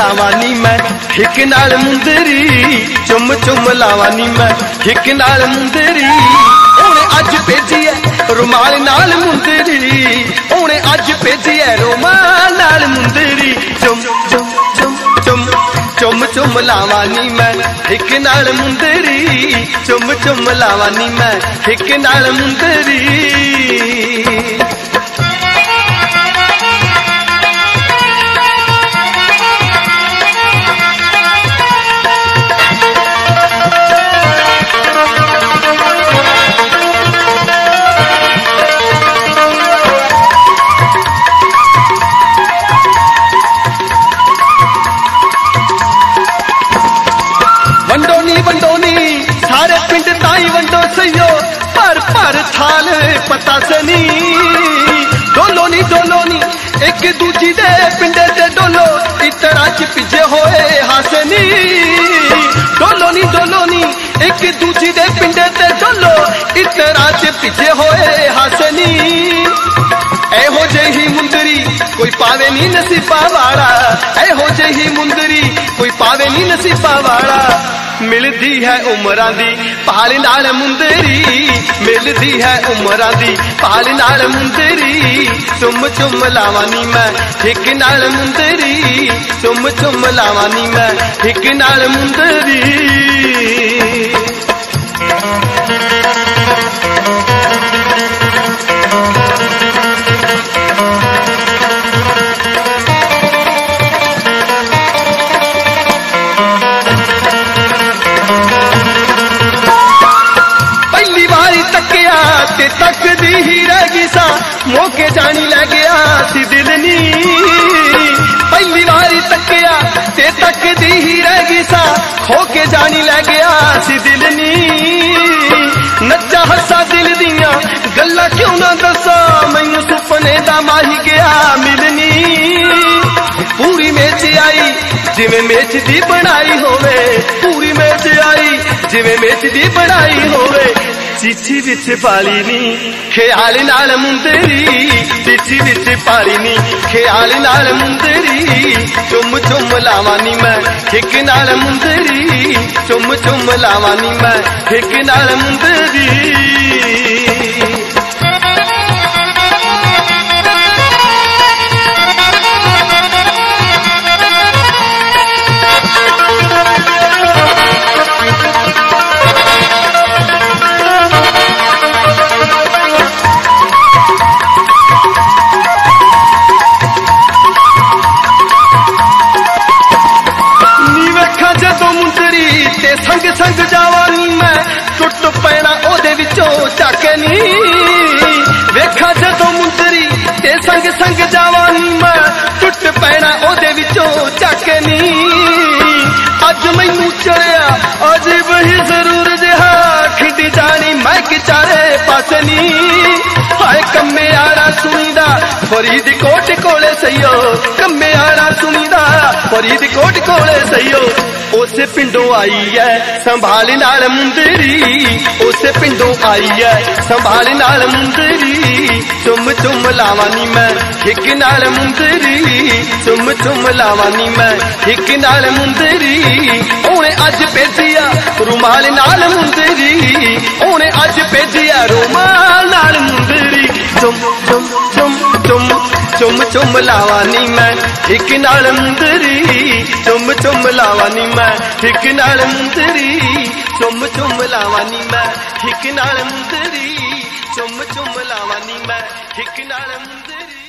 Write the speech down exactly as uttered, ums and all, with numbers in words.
लावा नी मैं हिक नाल मुंदरी, चुम चुम लावा नी मैं हिक नाल मुंदरी। ओने अज भेजी है रुमाल नाल मुंदरी, ओने अज भेजी है रुमाल नाल मुंदरी। चुम चुम चुम चुम चुम चुम लावा नी मैं हिक नाल मुंदरी, चुम चुम लावा नी मैं हिक नाल मुंदरी। वंडोनी वंडोनी सारे पिंड ताई वंडो सयो, पर पर थाल पता सनी। डोलो नी डोलो नी एक दूजी दे पिंडे ते डोलो, इतरा च पिछे होए हासनी। डोलो नी डोलो नी एक दूजी दे पिंडे ते डोलो, इतरा च पिछे होए हासनी। एहो जही मुंदरी कोई पावे नी नसीबा वाला, एहो जही मुंदरी कोई पावे नी नसीबा वाला। मिलदी है उमरां दी पाल नाल मुंदरी, मिलदी है उमरां दी पाल नाल मुंदरी। चुम चुम लावा नी मैं हिक नाल मुंदरी, चुम चुम लावा नी मैं हिक नाल मुंदरी। ते तकदी ही रह गई सा, मौके जानी लै गया सी दिल नी। पहली बारी तकिया ते तकदी ही रह गई सा, खोके जानी लै गया सी दिल नी। नचा हसा दिल दियां गल्लां क्यों ना दसा, मैनू सुपने दा माही गया मिलनी। पूरी मेच आई जिवें मेच दी बनाई होवे, पूरी मेच आई जिवें मेच दी बनाई होवे। चिट्ठी विच पाली नी ख्याल नाल मुंदरी, चिट्ठी विच पाली नी ख्याल नाल मुंदरी। चुम चुम लावा नी मैं हिक नाल मुंदरी, चुम चुम लावा नी मैं हिक नाल मुंदरी। संग संग जावानी मैं टुट पैना ओदे विचों झक नी। वेखा जदों मुंदरी ते संग संग जावानी मैं टुट पैना ओदे विचों झक नी। अज मैनू चढ़िया अजीब ही जरूर जिहा, खिंडी जानी मैं चारे पासे नी। हाय कम्मे आड़ा सुनीदा फरीदकोट कोले सईयो, कम्मे आड़ा सुनीदा फरीदकोट कोले सईयो। उस पिंडों आई है संभाल नाल मुंदरी, उस पिंडों आई है संभाल नाल मुंदरी। चुम चुम लावा नी मैं हिक नाल मुंदरी, चुम चुम लावा नी मैं हिक नाल मुंदरी। ओने अज भेजिया रुमाल नाल मुंदरी, ओने अज भेजिया रुमाल नाल मुंदरी। चुम चुम चुम चुम चुम चुम लावा नी मैं हिक नाल मुंदरी, चुम चुम लावा नी मैं हिक नाल मुंदरी। चुम चुम लावा नी मैं हिक नाल मुंदरी, चुम चुम लावा नी मैं हिक नाल मुंदरी।